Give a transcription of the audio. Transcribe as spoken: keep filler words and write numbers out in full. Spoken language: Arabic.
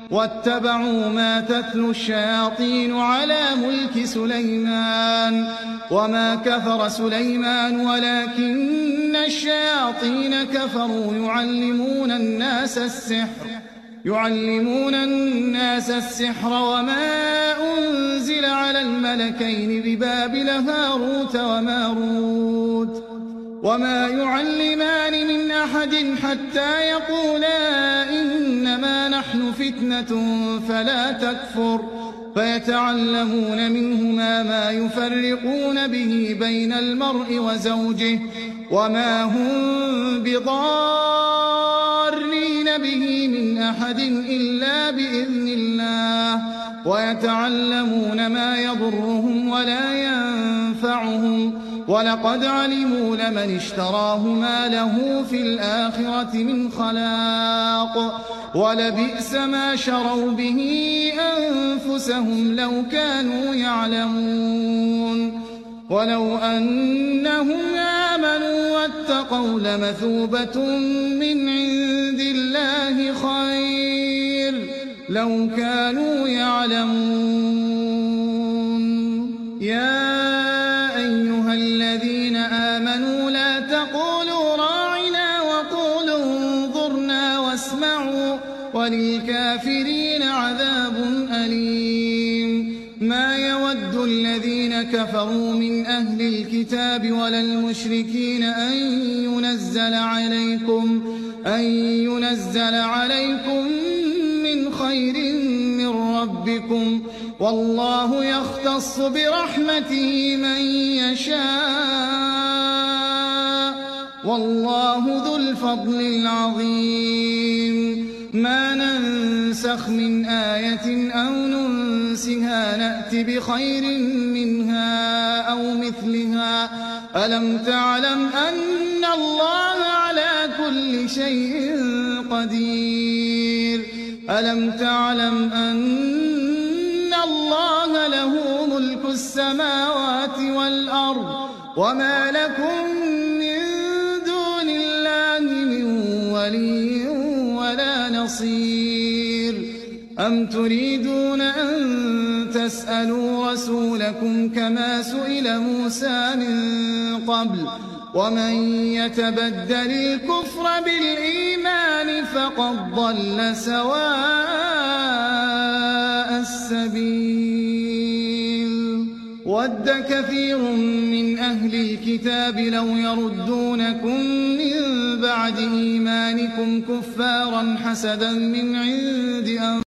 واتبعوا ما تتلو الشياطين على ملك سليمان وما كفر سليمان ولكن الشياطين كفروا يعلمون الناس السحر يعلمون الناس السحر وما أنزل على الملكين ببابل هاروت وماروت وما يعلمان من أحد حتى يقولا إنما نحن فتنة فلا تكفر فيتعلمون منهما ما يفرقون به بين المرء وزوجه وما هم بضارين به من أحد إلا بإذن الله ويتعلمون ما يضرهم ولا ينفعهم ولقد علموا لمن اشتراه ما له في الآخرة من خلاق ولبئس ما شروا به أنفسهم لو كانوا يعلمون ولو أنهم آمنوا واتقوا لمثوبة من عند الله خير لو كانوا يعلمون. يا أيها الذين آمنوا لا تقولوا راعنا وقولوا انظرنا واسمعوا وللكافرين عذاب أليم. ما يود الذين كفروا من أهل الكتاب ولا المشركين أن ينزل عليكم أن ينزل عليكم من خير من ربكم والله يختص برحمته من يشاء والله ذو الفضل العظيم. ما ننسخ من آية أو ننسها نأت بخير منها أو مثلها ألم تعلم أن الله على كل شيء قدير ألم تعلم أن الله له ملك السماوات والأرض وما لكم من دون الله من ولي ولا نصير. أم تريدون أن تسألوا رسولكم كما سئل موسى من قبل ومن يتبدل الكفر بالإيمان فقد ضل سواء السبيل. ود كثير من أهل الكتاب لو يردونكم من بعد إيمانكم كفارا حسدا من عند أنفسهم